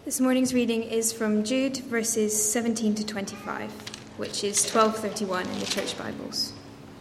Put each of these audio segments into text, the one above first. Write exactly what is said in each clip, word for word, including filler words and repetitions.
This morning's reading is from Jude, verses seventeen to twenty-five, which is twelve thirty-one in the Church Bibles.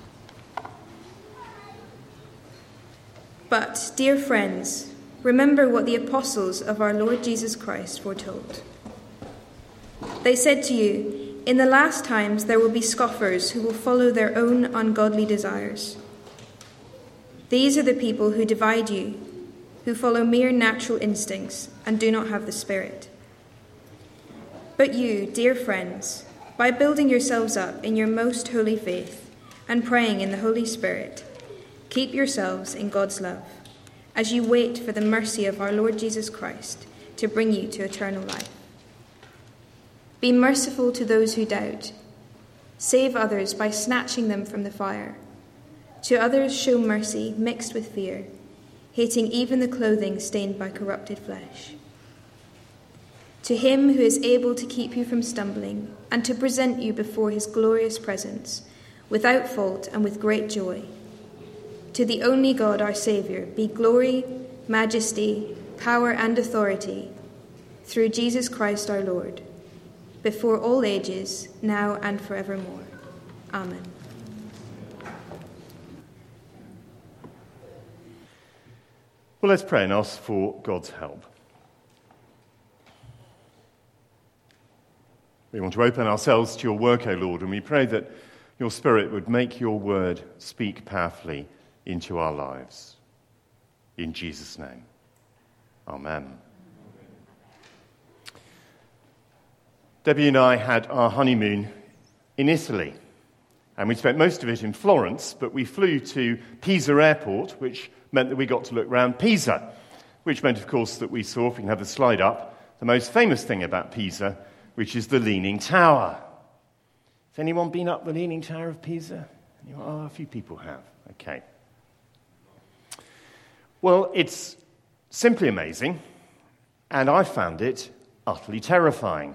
But, dear friends, remember what the apostles of our Lord Jesus Christ foretold. They said to you, "In the last times there will be scoffers who will follow their own ungodly desires. These are the people who divide you, who follow mere natural instincts and do not have the Spirit. But you, dear friends, by building yourselves up in your most holy faith and praying in the Holy Spirit, keep yourselves in God's love, as you wait for the mercy of our Lord Jesus Christ to bring you to eternal life. Be merciful to those who doubt. Save others by snatching them from the fire. To others show mercy mixed with fear, hating even the clothing stained by corrupted flesh. To him who is able to keep you from stumbling and to present you before his glorious presence, without fault and with great joy. To the only God, our Saviour, be glory, majesty, power and authority, through Jesus Christ our Lord, before all ages, now and forevermore. Amen." Well, let's pray and ask for God's help. We want to open ourselves to your work, O Lord, and we pray that your Spirit would make your word speak powerfully into our lives. In Jesus' name, amen. Debbie and I had our honeymoon in Italy, and we spent most of it in Florence, but we flew to Pisa Airport, which meant that we got to look around Pisa, which meant, of course, that we saw, if we can have the slide up, the most famous thing about Pisa, which is the Leaning Tower. Has anyone been up the Leaning Tower of Pisa? Oh, a few people have. Okay. Well, it's simply amazing, and I found it utterly terrifying.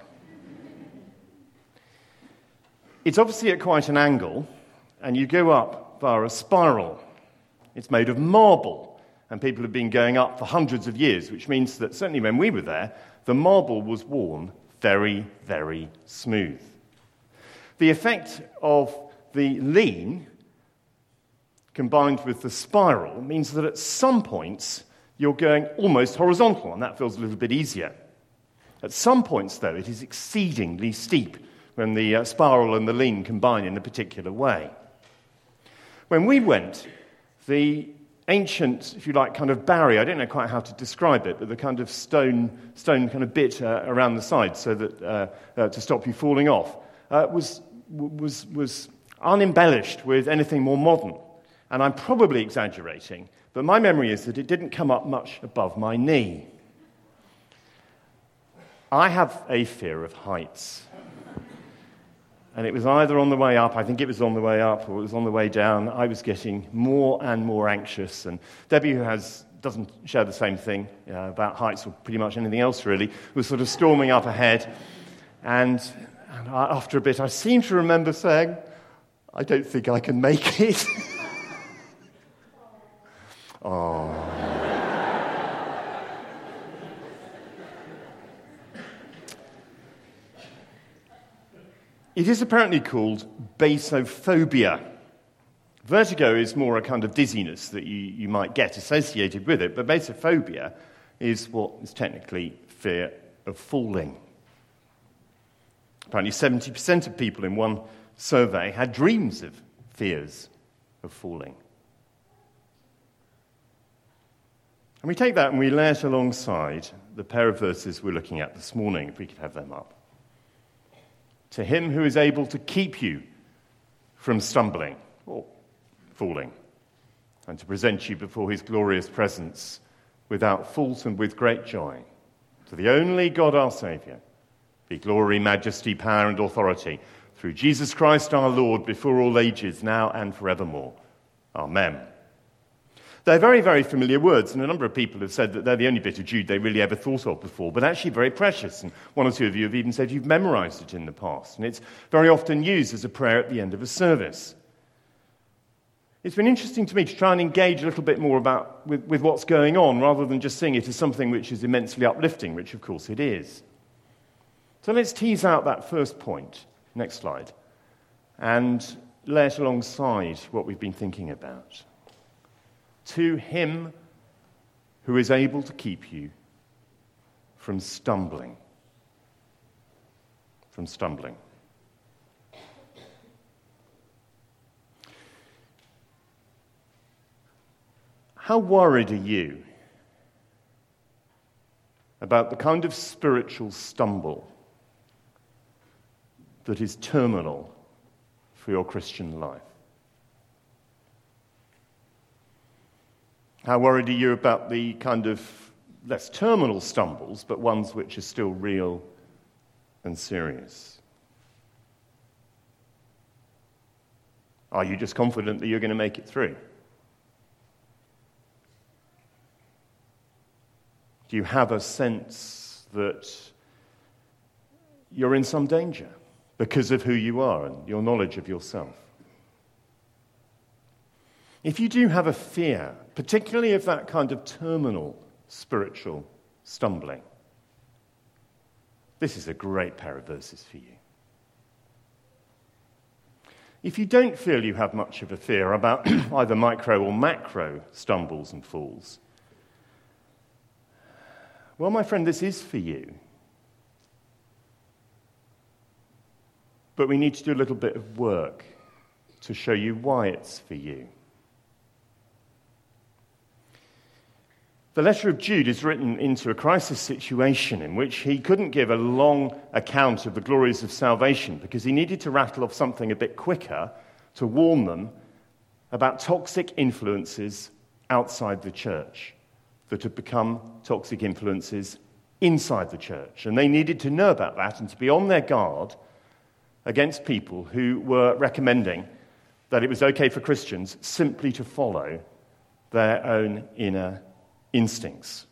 It's obviously at quite an angle, and you go up via a spiral. It's made of marble, and people have been going up for hundreds of years, which means that certainly when we were there, the marble was worn very, very smooth. The effect of the lean, combined with the spiral, means that at some points you're going almost horizontal, and that feels a little bit easier. At some points, though, it is exceedingly steep when the uh, spiral and the lean combine in a particular way. When we went, the ancient, if you like, kind of barrier, I don't know quite how to describe it, but the kind of stone stone kind of bit uh, around the side so that uh, uh, to stop you falling off, uh, was was was unembellished with anything more modern. And I'm probably exaggerating, but my memory is that it didn't come up much above my knee. I have a fear of heights. And it was either on the way up, I think it was on the way up, or it was on the way down. I was getting more and more anxious. And Debbie, who has doesn't share the same thing uh, about heights or pretty much anything else really, was sort of storming up ahead. And, and I, after a bit, I seem to remember saying, "I don't think I can make it." Oh. It is apparently called basophobia. Vertigo is more a kind of dizziness that you, you might get associated with it, but basophobia is what is technically fear of falling. Apparently seventy percent of people in one survey had dreams of fears of falling. And we take that and we lay it alongside the pair of verses we're looking at this morning, if we could have them up. To him who is able to keep you from stumbling or falling, and to present you before his glorious presence without fault and with great joy. To the only God our Saviour, be glory, majesty, power and authority, through Jesus Christ our Lord, before all ages, now and forevermore. Amen. They're very, very familiar words, and a number of people have said that they're the only bit of Jude they really ever thought of before, but actually very precious, and one or two of you have even said you've memorized it in the past, and it's very often used as a prayer at the end of a service. It's been interesting to me to try and engage a little bit more about with, with what's going on rather than just seeing it as something which is immensely uplifting, which of course it is. So let's tease out that first point. Next slide. And lay it alongside what we've been thinking about. To him who is able to keep you from stumbling. From stumbling. How worried are you about the kind of spiritual stumble that is terminal for your Christian life? How worried are you about the kind of less terminal stumbles, but ones which are still real and serious? Are you just confident that you're going to make it through? Do you have a sense that you're in some danger because of who you are and your knowledge of yourself? If you do have a fear, particularly of that kind of terminal spiritual stumbling, this is a great pair of verses for you. If you don't feel you have much of a fear about either micro or macro stumbles and falls, well, my friend, this is for you. But we need to do a little bit of work to show you why it's for you. The letter of Jude is written into a crisis situation in which he couldn't give a long account of the glories of salvation because he needed to rattle off something a bit quicker to warn them about toxic influences outside the church that had become toxic influences inside the church. And they needed to know about that and to be on their guard against people who were recommending that it was okay for Christians simply to follow their own inner instincts.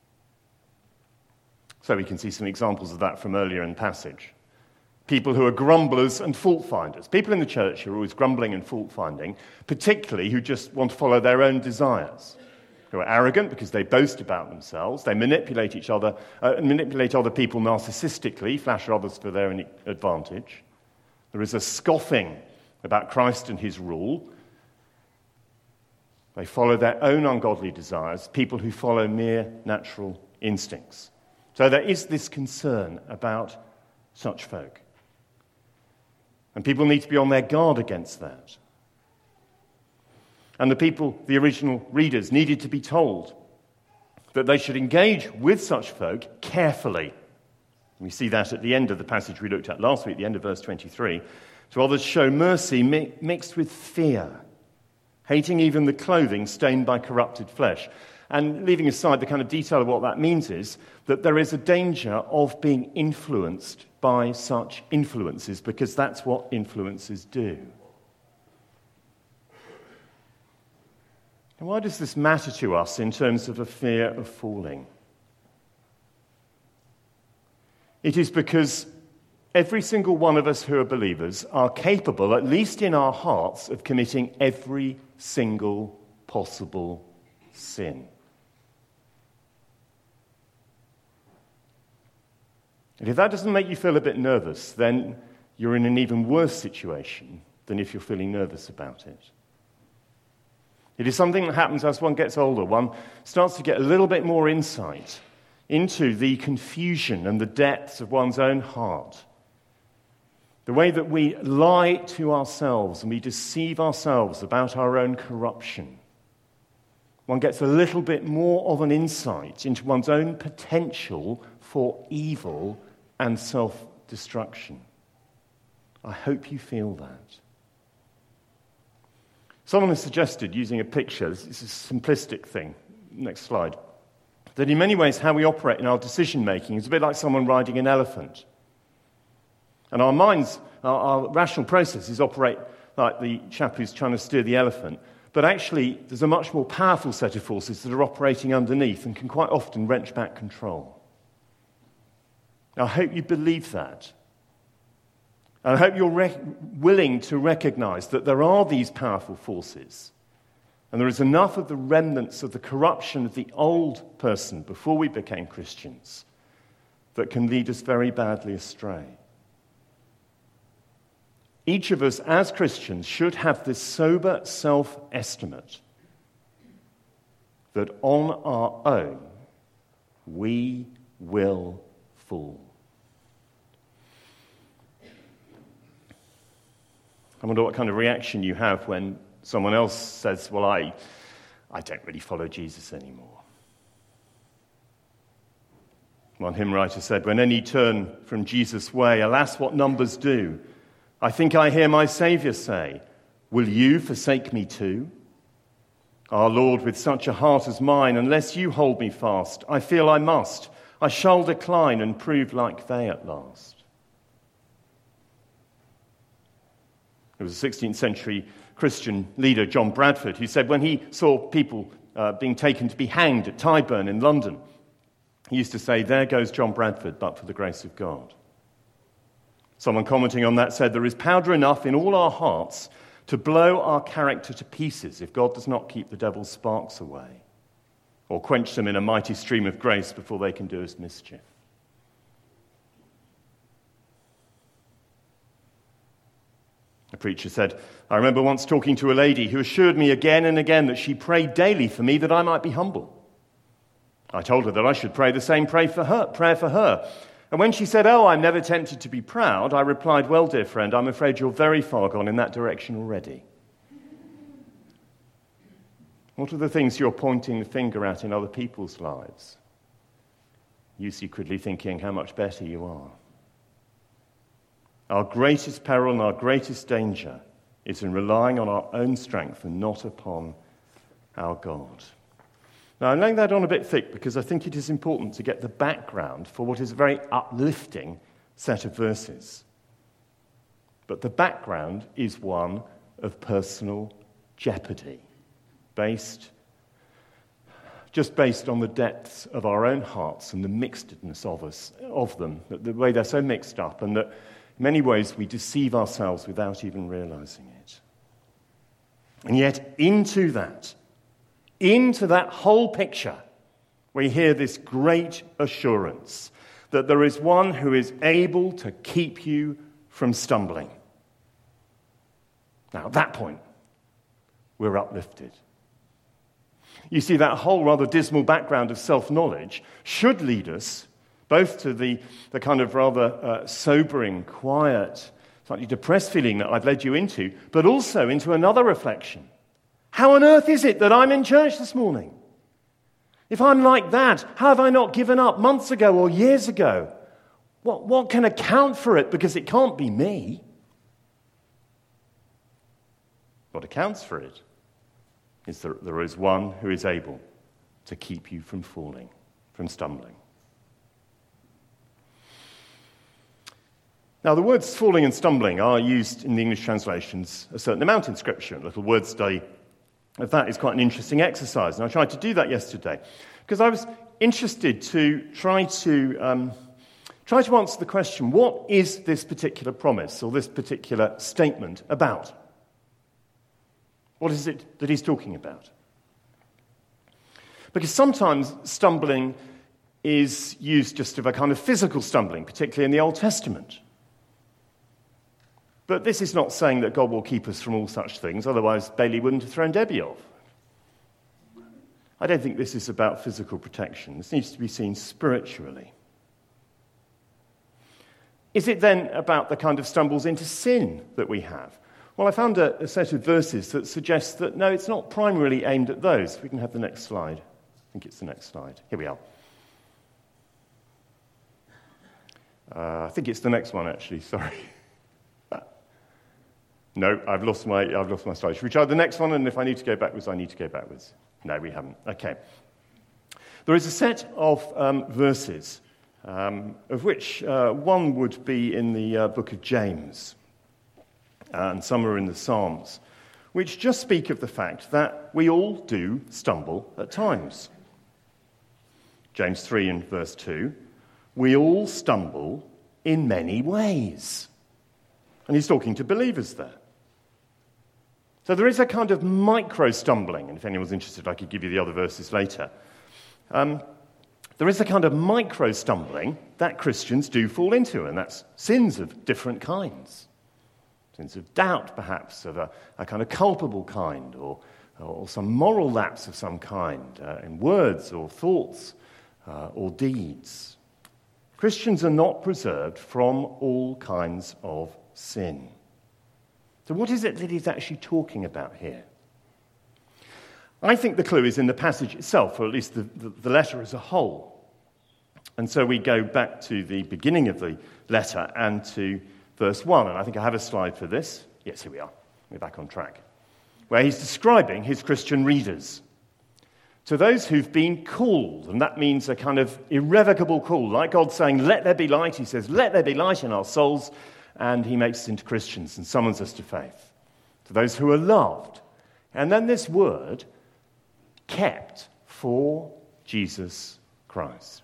So we can see some examples of that from earlier in the passage. People who are grumblers and fault-finders. People in the church who are always grumbling and fault-finding, particularly who just want to follow their own desires. Who are arrogant because they boast about themselves. They manipulate each other, uh, manipulate other people narcissistically, flatter others for their own advantage. There is a scoffing about Christ and his rule. They follow their own ungodly desires, people who follow mere natural instincts. So there is this concern about such folk. And people need to be on their guard against that. And the people, the original readers, needed to be told that they should engage with such folk carefully. We see that at the end of the passage we looked at last week, the end of verse twenty-three. To others show mercy mi- mixed with fear, hating even the clothing stained by corrupted flesh. And leaving aside the kind of detail of what that means is that there is a danger of being influenced by such influences, because that's what influences do. And why does this matter to us in terms of a fear of falling? It is because every single one of us who are believers are capable, at least in our hearts, of committing every single possible sin. And if that doesn't make you feel a bit nervous, then you're in an even worse situation than if you're feeling nervous about it. It is something that happens as one gets older. One starts to get a little bit more insight into the confusion and the depths of one's own heart. The way that we lie to ourselves and we deceive ourselves about our own corruption. One gets a little bit more of an insight into one's own potential for evil and self-destruction. I hope you feel that. Someone has suggested, using a picture, this is a simplistic thing, next slide, that in many ways how we operate in our decision-making is a bit like someone riding an elephant. And our minds, our, our rational processes operate like the chap who's trying to steer the elephant, but actually there's a much more powerful set of forces that are operating underneath and can quite often wrench back control. I hope you believe that. And I hope you're rec- willing to recognize that there are these powerful forces And there is enough of the remnants of the corruption of the old person before we became Christians that can lead us very badly astray. Each of us as Christians should have this sober self-estimate that on our own we will fall. I wonder what kind of reaction you have when someone else says, well, I, I don't really follow Jesus anymore. One hymn writer said, when any turn from Jesus' way, alas, what numbers do. I think I hear my Saviour say, will you forsake me too? Our Lord, with such a heart as mine, unless you hold me fast, I feel I must. I shall decline and prove like they at last. There was a sixteenth century Christian leader, John Bradford, who said when he saw people uh, being taken to be hanged at Tyburn in London, he used to say, there goes John Bradford, but for the grace of God. Someone commenting on that said, there is powder enough in all our hearts to blow our character to pieces if God does not keep the devil's sparks away or quench them in a mighty stream of grace before they can do us mischief. A preacher said, I remember once talking to a lady who assured me again and again that she prayed daily for me that I might be humble. I told her that I should pray the same pray for her, prayer for her. And when she said, oh, I'm never tempted to be proud, I replied, well, dear friend, I'm afraid you're very far gone in that direction already. What are the things you're pointing the finger at in other people's lives? You secretly thinking how much better you are. Our greatest peril and our greatest danger is in relying on our own strength and not upon our God. Now, I'm laying that on a bit thick because I think it is important to get the background for what is a very uplifting set of verses. But the background is one of personal jeopardy, based, just based on the depths of our own hearts and the mixedness of us, of them, the way they're so mixed up, and that in many ways we deceive ourselves without even realizing it. And yet, into that, into that whole picture, we hear this great assurance that there is one who is able to keep you from stumbling. Now, at that point, we're uplifted. You see, that whole rather dismal background of self-knowledge should lead us both to the, the kind of rather uh, sobering, quiet, slightly depressed feeling that I've led you into, but also into another reflection. How on earth is it that I'm in church this morning? If I'm like that, how have I not given up months ago or years ago? What, what can account for it? Because it can't be me. What accounts for it is that there is one who is able to keep you from falling, from stumbling. Now, the words falling and stumbling are used in the English translations a certain amount in Scripture. A little word study of that is quite an interesting exercise. And I tried to do that yesterday because I was interested to try to um, try to answer the question, what is this particular promise or this particular statement about? What is it that he's talking about? Because sometimes stumbling is used just of a kind of physical stumbling, particularly in the Old Testament. But this is not saying that God will keep us from all such things, otherwise Bailey wouldn't have thrown Debbie off. I don't think this is about physical protection. This needs to be seen spiritually. Is it then about the kind of stumbles into sin that we have? Well, I found a, a set of verses that suggest that, no, it's not primarily aimed at those. We can have the next slide. I think it's the next slide. Here we are. Uh, I think it's the next one, actually. Sorry. No, I've lost my I've lost my slide. Should we try the next one? And if I need to go backwards, I need to go backwards. No, we haven't. Okay. There is a set of um, verses, um, of which uh, one would be in the uh, book of James, and some are in the Psalms, which just speak of the fact that we all do stumble at times. James three and verse two, we all stumble in many ways. And he's talking to believers there. So there is a kind of micro-stumbling, and if anyone's interested, I could give you the other verses later. Um, there is a kind of micro-stumbling that Christians do fall into, and that's sins of different kinds. Sins of doubt, perhaps, of a, a kind of culpable kind, or, or some moral lapse of some kind, uh, in words or thoughts uh, or deeds. Christians are not preserved from all kinds of sin. So what is it that he's actually talking about here? I think the clue is in the passage itself, or at least the, the, the letter as a whole. And so we go back to the beginning of the letter and to verse one. And I think I have a slide for this. Yes, here we are. We're back on track. Where he's describing his Christian readers. To those who've been called, and that means a kind of irrevocable call. Like God saying, let there be light. He says, let there be light in our souls. And he makes us into Christians and summons us to faith. To those who are loved. And then this word, kept for Jesus Christ.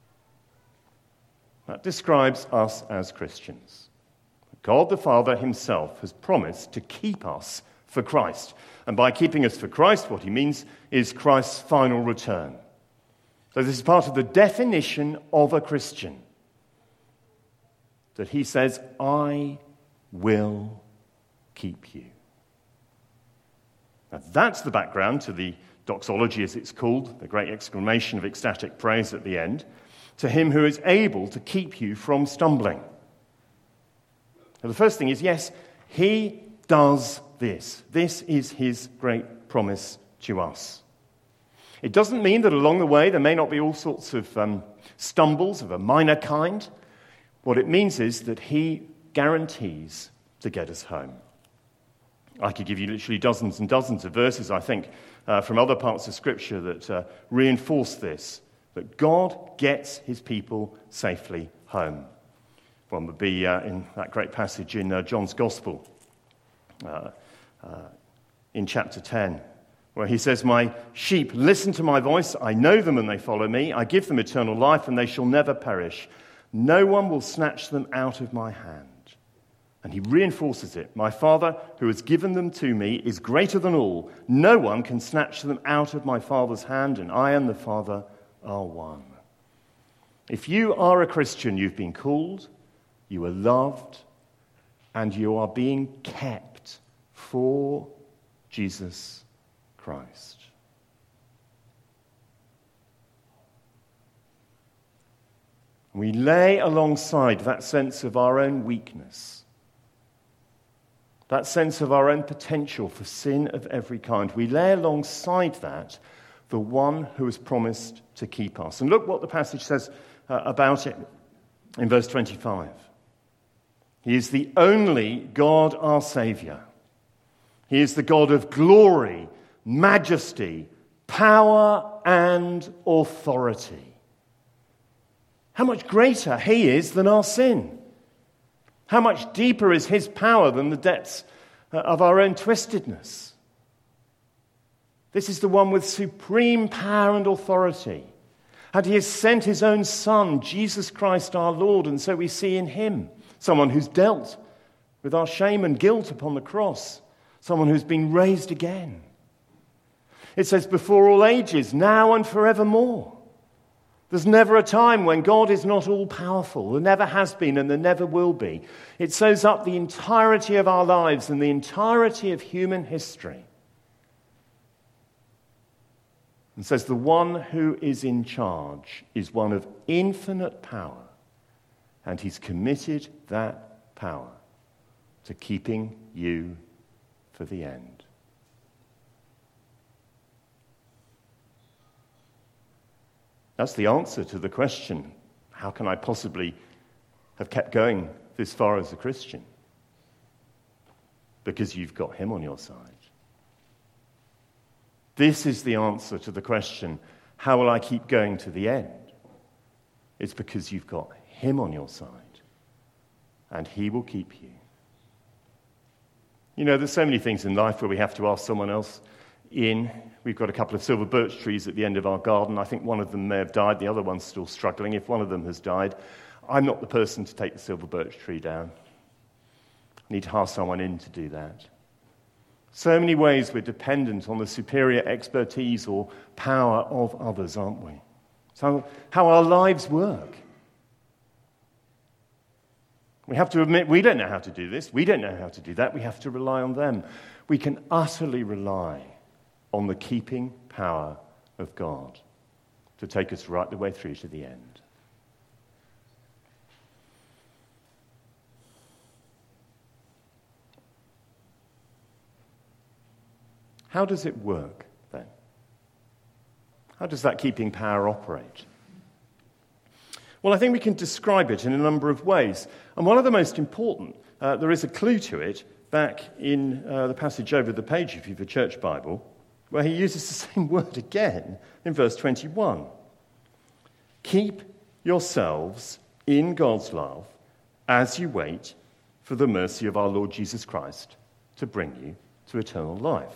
That describes us as Christians. God the Father himself has promised to keep us for Christ. And by keeping us for Christ, what he means is Christ's final return. So this is part of the definition of a Christian. That he says, I will keep you. Now that's the background to the doxology, as it's called, the great exclamation of ecstatic praise at the end, to him who is able to keep you from stumbling. Now the first thing is, yes, he does this. This is his great promise to us. It doesn't mean that along the way there may not be all sorts of um, stumbles of a minor kind. What it means is that he guarantees to get us home. I could give you literally dozens and dozens of verses, I think, uh, from other parts of Scripture that uh, reinforce this, that God gets his people safely home. One would be uh, in that great passage in uh, John's Gospel, uh, uh, in chapter ten, where he says, my sheep listen to my voice, I know them and they follow me, I give them eternal life and they shall never perish. No one will snatch them out of my hand. And he reinforces it. My Father, who has given them to me, is greater than all. No one can snatch them out of my Father's hand, and I and the Father are one. If you are a Christian, you've been called, you are loved, and you are being kept for Jesus Christ. We lay alongside that sense of our own weakness, that sense of our own potential for sin of every kind. We lay alongside that the one who has promised to keep us. And look what the passage says uh, about it in verse twenty-five. He is the only God, our Saviour. He is the God of glory, majesty, power, and authority. How much greater he is than our sin. How much deeper is his power than the depths of our own twistedness. This is the one with supreme power and authority. And he has sent his own Son, Jesus Christ our Lord, and so we see in him someone who's dealt with our shame and guilt upon the cross, someone who's been raised again. It says, before all ages, now and forevermore. There's never a time when God is not all-powerful. There never has been and there never will be. It sews up the entirety of our lives and the entirety of human history. And says the one who is in charge is one of infinite power, and he's committed that power to keeping you for the end. That's the answer to the question, how can I possibly have kept going this far as a Christian? Because you've got him on your side. This is the answer to the question, how will I keep going to the end? It's because you've got him on your side, and he will keep you. You know, there's so many things in life where we have to ask someone else in. We've got a couple of silver birch trees at the end of our garden. I think one of them may have died. The other one's still struggling. If one of them has died, I'm not the person to take the silver birch tree down. I need to hire someone in to do that. So many ways we're dependent on the superior expertise or power of others, aren't we? So how our lives work. We have to admit we don't know how to do this. We don't know how to do that. We have to rely on them. We can utterly rely on the keeping power of God to take us right the way through to the end. How does it work, then? How does that keeping power operate? Well, I think we can describe it in a number of ways. And one of the most important, uh, there is a clue to it back in uh, the passage over the page, if you have a church Bible, where he uses the same word again in verse twenty-one. Keep yourselves in God's love as you wait for the mercy of our Lord Jesus Christ to bring you to eternal life.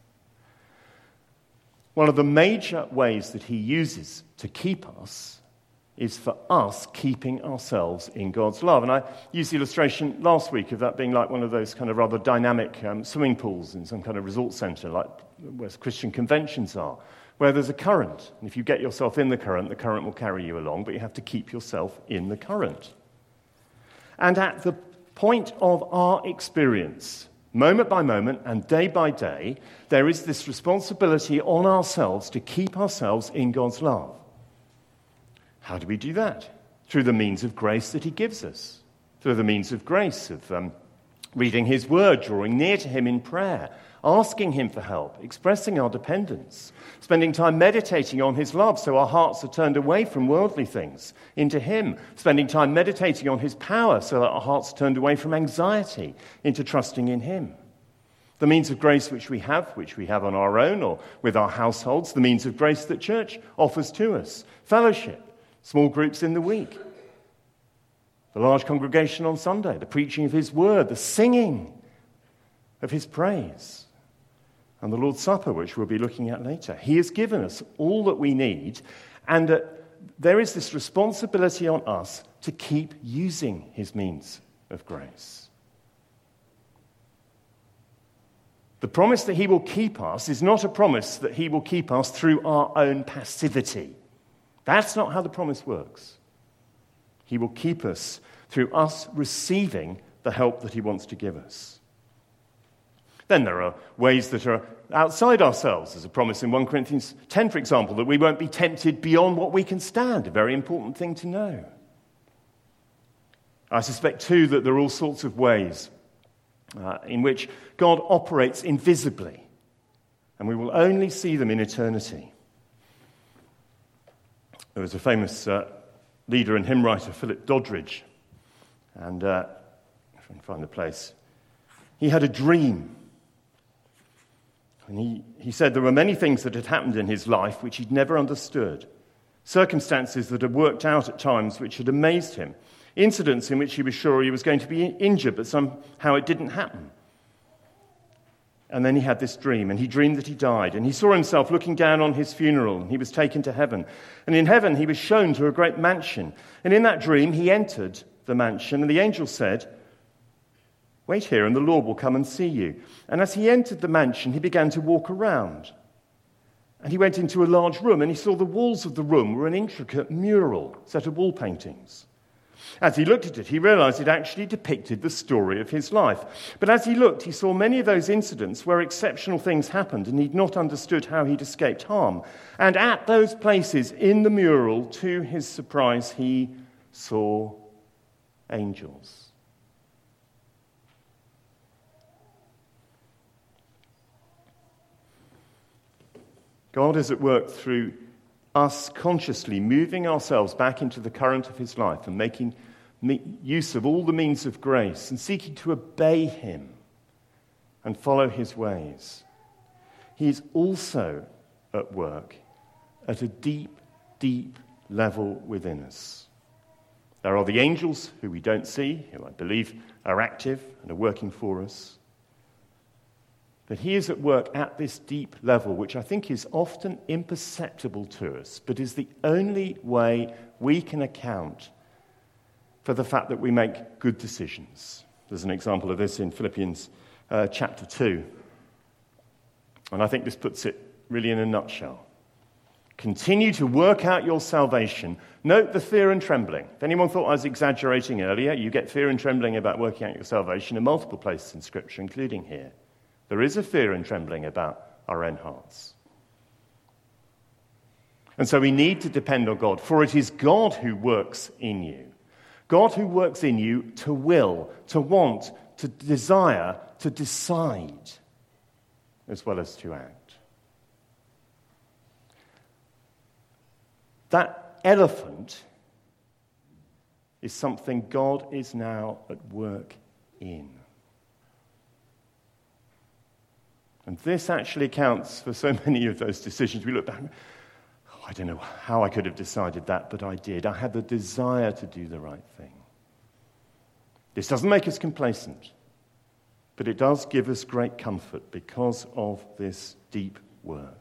One of the major ways that he uses to keep us is for us keeping ourselves in God's love. And I used the illustration last week of that being like one of those kind of rather dynamic um, swimming pools in some kind of resort centre, like where Christian conventions are, where there's a current. And if you get yourself in the current, the current will carry you along, but you have to keep yourself in the current. And at the point of our experience, moment by moment and day by day, there is this responsibility on ourselves to keep ourselves in God's love. How do we do that? Through the means of grace that he gives us. Through the means of grace of um, reading his word, drawing near to him in prayer, asking him for help, expressing our dependence, spending time meditating on his love so our hearts are turned away from worldly things into him, spending time meditating on his power so that our hearts are turned away from anxiety into trusting in him. The means of grace which we have, which we have on our own or with our households, the means of grace that church offers to us, fellowship, small groups in the week, the large congregation on Sunday, the preaching of his word, the singing of his praise, and the Lord's Supper, which we'll be looking at later. He has given us all that we need, and uh, there is this responsibility on us to keep using his means of grace. The promise that he will keep us is not a promise that he will keep us through our own passivity. That's not how the promise works. He will keep us through us receiving the help that he wants to give us. Then there are ways that are outside ourselves. There's a promise in First Corinthians ten, for example, that we won't be tempted beyond what we can stand, a very important thing to know. I suspect, too, that there are all sorts of ways uh, in which God operates invisibly, and we will only see them in eternity. There was a famous uh, leader and hymn writer, Philip Doddridge, and uh, if I can find the place, he had a dream. And he, he said there were many things that had happened in his life which he'd never understood, circumstances that had worked out at times which had amazed him, incidents in which he was sure he was going to be injured, but somehow it didn't happen. And then he had this dream, and he dreamed that he died, and he saw himself looking down on his funeral, and he was taken to heaven. And in heaven he was shown to a great mansion. And in that dream he entered the mansion, and the angel said, "Wait here, and the Lord will come and see you." And as he entered the mansion, he began to walk around. And he went into a large room, and he saw the walls of the room were an intricate mural set of wall paintings. As he looked at it, he realized it actually depicted the story of his life. But as he looked, he saw many of those incidents where exceptional things happened, and he'd not understood how he'd escaped harm. And at those places in the mural, to his surprise, he saw angels. God is at work through us consciously moving ourselves back into the current of his life and making use of all the means of grace and seeking to obey him and follow his ways. He is also at work at a deep, deep level within us. There are the angels who we don't see, who I believe are active and are working for us. But he is at work at this deep level, which I think is often imperceptible to us, but is the only way we can account for the fact that we make good decisions. There's an example of this in Philippians uh, chapter two. And I think this puts it really in a nutshell. Continue to work out your salvation. Note the fear and trembling. If anyone thought I was exaggerating earlier, you get fear and trembling about working out your salvation in multiple places in Scripture, including here. There is a fear and trembling about our own hearts. And so we need to depend on God, for it is God who works in you. God who works in you to will, to want, to desire, to decide, as well as to act. That elephant is something God is now at work in. And this actually accounts for so many of those decisions. We look back, oh, I don't know how I could have decided that, but I did. I had the desire to do the right thing. This doesn't make us complacent, but it does give us great comfort because of this deep work.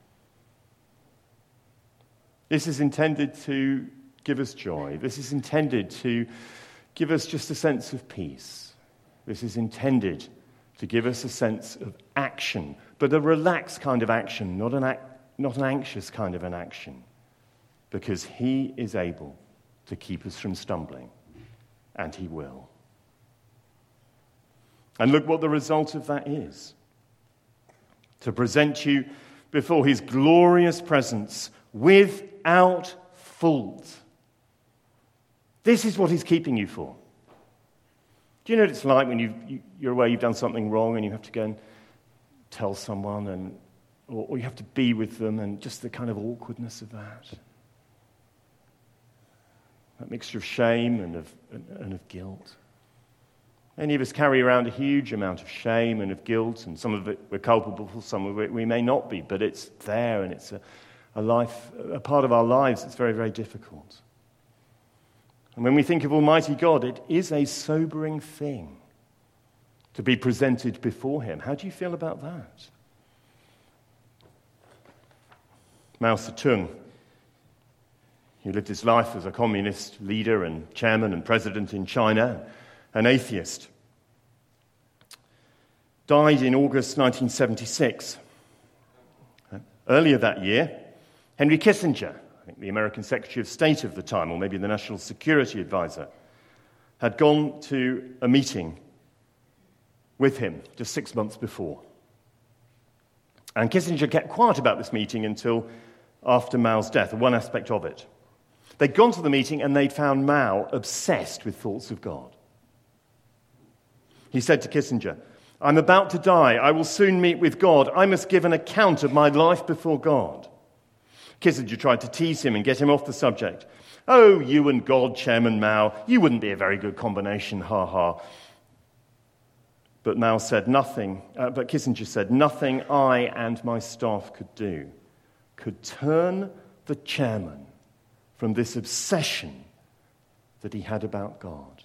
This is intended to give us joy. This is intended to give us just a sense of peace. This is intended to give us a sense of action, but a relaxed kind of action, not an, ac- not an anxious kind of an action, because he is able to keep us from stumbling, and he will. And look what the result of that is. To present you before his glorious presence without fault. This is what he's keeping you for. Do you know what it's like when you've, you, you're aware you've done something wrong and you have to go and tell someone, and or, or you have to be with them, and just the kind of awkwardness of that? That mixture of shame and of, and, and of guilt. Many of us carry around a huge amount of shame and of guilt, and some of it we're culpable for, some of it we may not be, but it's there, and it's a, a life, a part of our lives that's very, very difficult. And when we think of Almighty God, it is a sobering thing to be presented before him. How do you feel about that? Mao Zedong, who lived his life as a communist leader and chairman and president in China, an atheist, died in August nineteen seventy-six. Earlier that year, Henry Kissinger, I think the American Secretary of State of the time, or maybe the National Security Advisor, had gone to a meeting with him just six months before. And Kissinger kept quiet about this meeting until after Mao's death, or one aspect of it. They'd gone to the meeting and they'd found Mao obsessed with thoughts of God. He said to Kissinger, "I'm about to die. I will soon meet with God. I must give an account of my life before God." Kissinger tried to tease him and get him off the subject. "Oh, you and God, Chairman Mao, you wouldn't be a very good combination, ha ha." But Mao said nothing, uh, but Kissinger said, "Nothing I and my staff could do could turn the chairman from this obsession that he had about God."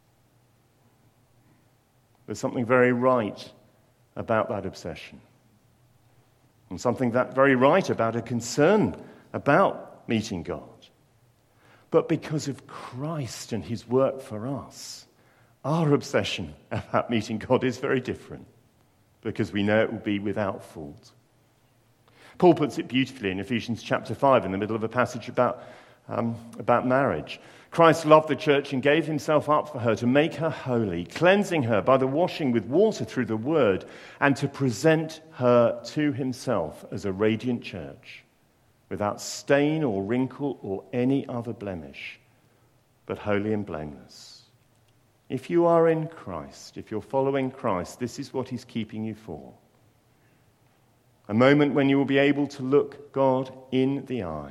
There's something very right about that obsession. And something that very right about a concern about meeting God. But because of Christ and his work for us, our obsession about meeting God is very different, because we know it will be without fault. Paul puts it beautifully in Ephesians chapter five, in the middle of a passage about, um, about marriage. Christ loved the church and gave himself up for her to make her holy, cleansing her by the washing with water through the word, and to present her to himself as a radiant church, without stain or wrinkle or any other blemish, but holy and blameless. If you are in Christ, if you're following Christ, this is what he's keeping you for. A moment when you will be able to look God in the eye,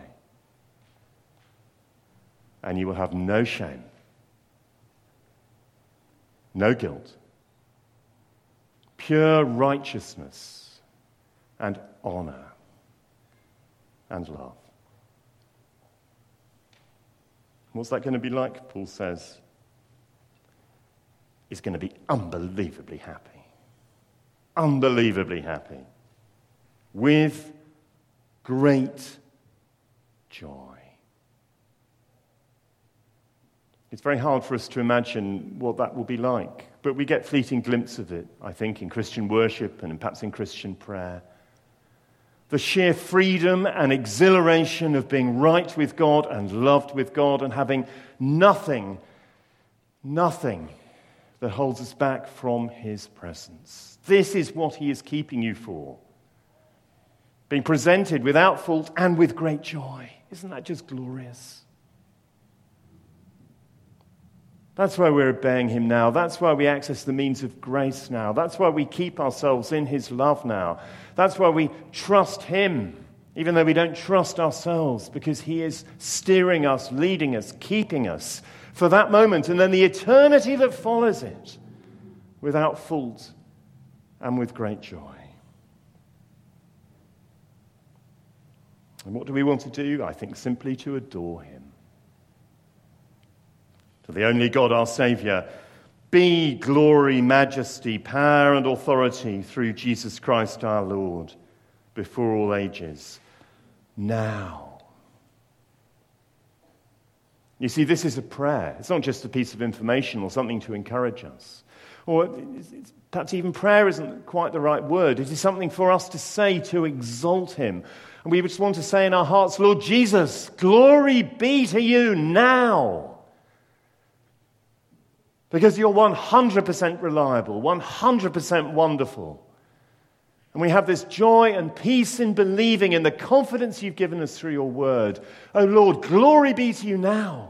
and you will have no shame, no guilt, pure righteousness and honor and love. What's that going to be like? Paul says, it's going to be unbelievably happy. Unbelievably happy. With great joy. It's very hard for us to imagine what that will be like, but we get fleeting glimpses of it, I think, in Christian worship and perhaps in Christian prayer. the sheer freedom and exhilaration of being right with God and loved with God and having nothing, nothing that holds us back from his presence. This is what he is keeping you for. Being presented without fault and with great joy. Isn't that just glorious? That's why we're obeying him now. That's why we access the means of grace now. That's why we keep ourselves in his love now. That's why we trust him, even though we don't trust ourselves, because he is steering us, leading us, keeping us for that moment and then the eternity that follows it without fault and with great joy. And what do we want to do? I think simply to adore him. To the only God, our Saviour, be glory, majesty, power and authority through Jesus Christ our Lord, before all ages, now. You see, this is a prayer. It's not just a piece of information or something to encourage us. Or it's, perhaps even prayer isn't quite the right word. It is something for us to say to exalt him. And we just want to say in our hearts, Lord Jesus, glory be to you now. Because you're one hundred percent reliable, one hundred percent wonderful. And we have this joy and peace in believing in the confidence you've given us through your word. Oh Lord, glory be to you now.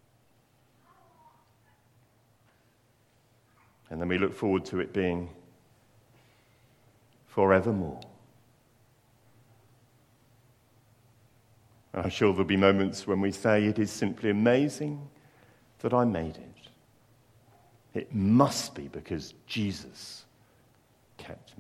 And then we look forward to it being forevermore. And I'm sure there'll be moments when we say, it is simply amazing that I made it. It must be because Jesus kept me.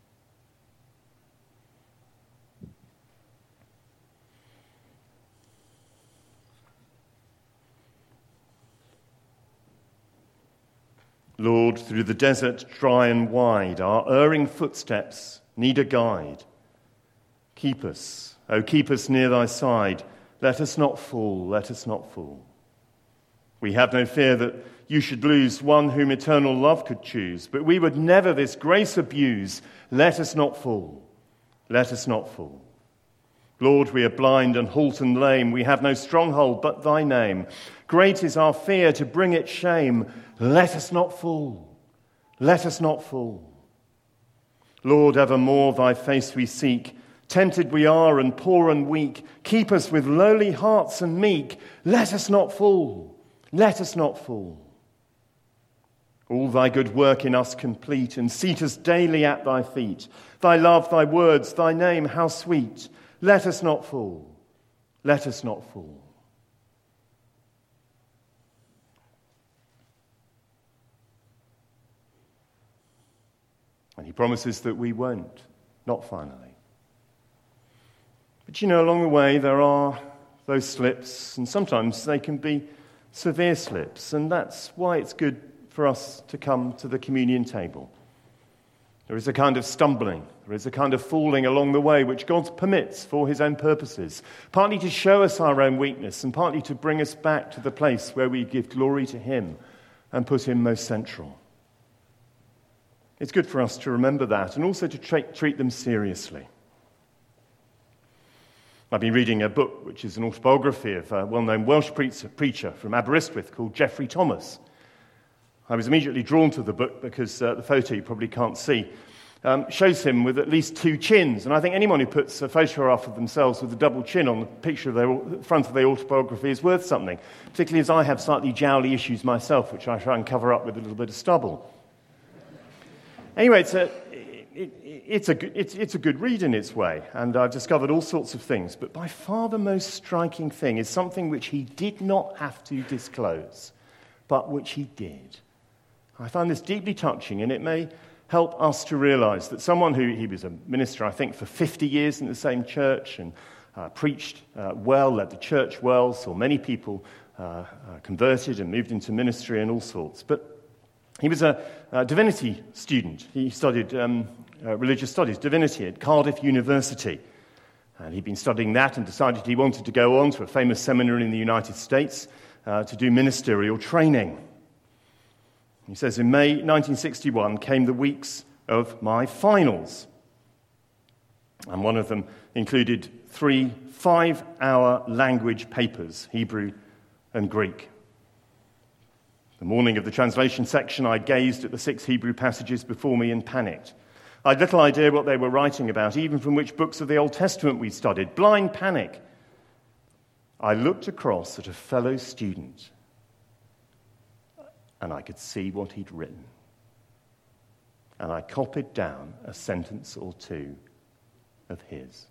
Lord, through the desert dry and wide, our erring footsteps need a guide. Keep us, oh, keep us near thy side. Let us not fall, let us not fall. We have no fear that you should lose one whom eternal love could choose, but we would never this grace abuse. Let us not fall. Let us not fall. Lord, we are blind and halt and lame. We have no stronghold but thy name. Great is our fear to bring it shame. Let us not fall. Let us not fall. Lord, evermore thy face we seek. Tempted we are and poor and weak. Keep us with lowly hearts and meek. Let us not fall. Let us not fall. All thy good work in us complete, and seat us daily at thy feet. Thy love, thy words, thy name, how sweet. Let us not fall. Let us not fall. And he promises that we won't, not finally. But you know, along the way there are those slips, and sometimes they can be severe slips, and that's why it's good for us to come to the communion table. There is a kind of stumbling, there is a kind of falling along the way which God permits for his own purposes, partly to show us our own weakness and partly to bring us back to the place where we give glory to him and put him most central. It's good for us to remember that and also to tra- treat them seriously. I've been reading a book which is an autobiography of a well-known Welsh preacher, preacher from Aberystwyth called Geoffrey Thomas. I was immediately drawn to the book because uh, the photo you probably can't see um, shows him with at least two chins. And I think anyone who puts a photograph of themselves with a double chin on the picture of their front of their autobiography is worth something, particularly as I have slightly jowly issues myself, which I try and cover up with a little bit of stubble. Anyway, it's a, it, it's, a, it's, it's a good read in its way, and I've discovered all sorts of things. But by far the most striking thing is something which he did not have to disclose, but which he did. I find this deeply touching, and it may help us to realize that someone who, he was a minister, I think, for fifty years in the same church, and uh, preached uh, well, led the church well, saw many people uh, uh, converted and moved into ministry and all sorts. But he was a, a divinity student. He studied um, uh, religious studies, divinity at Cardiff University. And he'd been studying that and decided he wanted to go on to a famous seminary in the United States uh, to do ministerial training. He says, in May nineteen sixty-one came the weeks of my finals. And one of them included three five-hour language papers, Hebrew and Greek. The morning of the translation section, I gazed at the six Hebrew passages before me and panicked. I had little idea what they were writing about, even from which books of the Old Testament we studied. Blind panic. I looked across at a fellow student, and I could see what he'd written. And I copied down a sentence or two of his.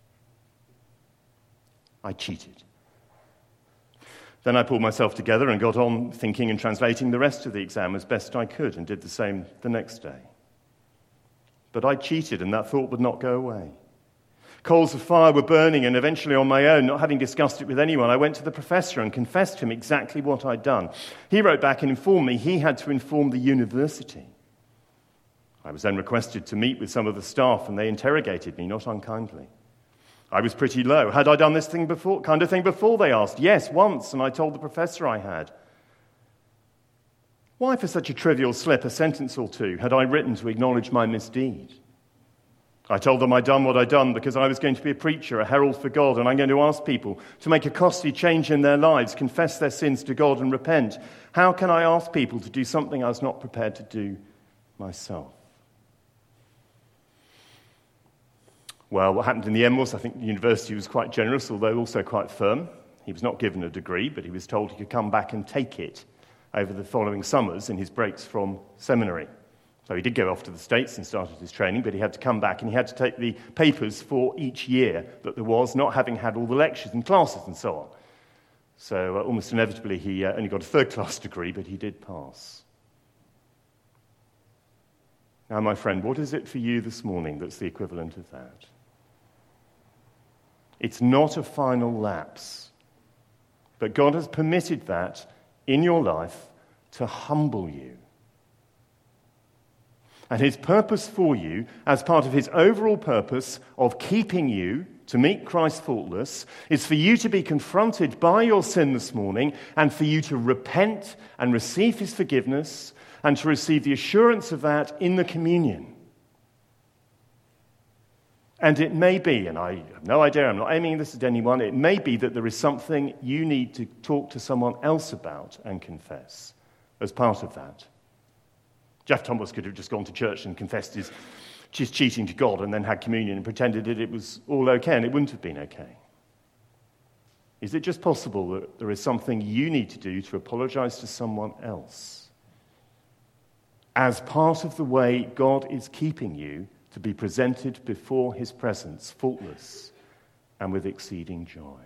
I cheated. Then I pulled myself together and got on thinking and translating the rest of the exam as best I could, and did the same the next day. But I cheated, and that thought would not go away. Coals of fire were burning, and eventually on my own, not having discussed it with anyone, I went to the professor and confessed to him exactly what I'd done. He wrote back and informed me he had to inform the university. I was then requested to meet with some of the staff, and they interrogated me, not unkindly. I was pretty low. Had I done this thing before, kind of thing before, they asked. Yes, once, and I told the professor I had. Why, for such a trivial slip, a sentence or two, had I written to acknowledge my misdeed? I told them I'd done what I'd done because I was going to be a preacher, a herald for God, and I'm going to ask people to make a costly change in their lives, confess their sins to God and repent. How can I ask people to do something I was not prepared to do myself? Well, what happened in the end was, I think the university was quite generous, although also quite firm. He was not given a degree, but he was told he could come back and take it over the following summers in his breaks from seminary. So he did go off to the States and started his training, but he had to come back and he had to take the papers for each year that there was, not having had all the lectures and classes and so on. So uh, almost inevitably he uh, only got a third-class degree, but he did pass. Now, my friend, what is it for you this morning that's the equivalent of that? It's not a final lapse, but God has permitted that in your life to humble you. And his purpose for you, as part of his overall purpose of keeping you to meet Christ faultless, is for you to be confronted by your sin this morning and for you to repent and receive his forgiveness and to receive the assurance of that in the communion. And it may be, and I have no idea, I'm not aiming this at anyone, it may be that there is something you need to talk to someone else about and confess as part of that. Jeff Thomas could have just gone to church and confessed his, his cheating to God and then had communion and pretended that it was all okay, and it wouldn't have been okay. Is it just possible that there is something you need to do to apologize to someone else as part of the way God is keeping you to be presented before his presence, faultless and with exceeding joy?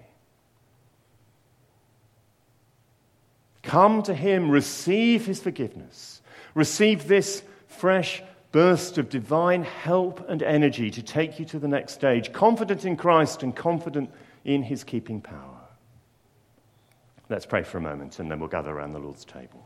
Come to him, receive his forgiveness, receive this fresh burst of divine help and energy to take you to the next stage, confident in Christ and confident in his keeping power. Let's pray for a moment, and then we'll gather around the Lord's table.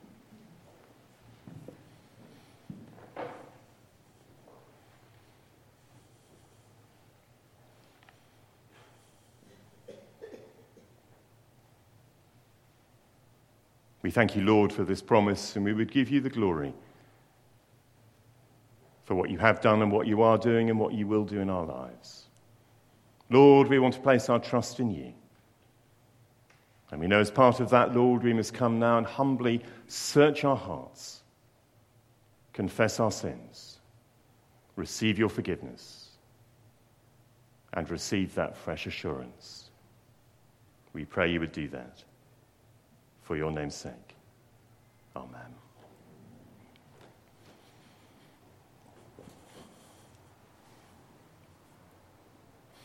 We thank you, Lord, for this promise, and we would give you the glory for what you have done and what you are doing and what you will do in our lives. Lord, we want to place our trust in you. And we know as part of that, Lord, we must come now and humbly search our hearts, confess our sins, receive your forgiveness, and receive that fresh assurance. We pray you would do that. For your name's sake. Amen.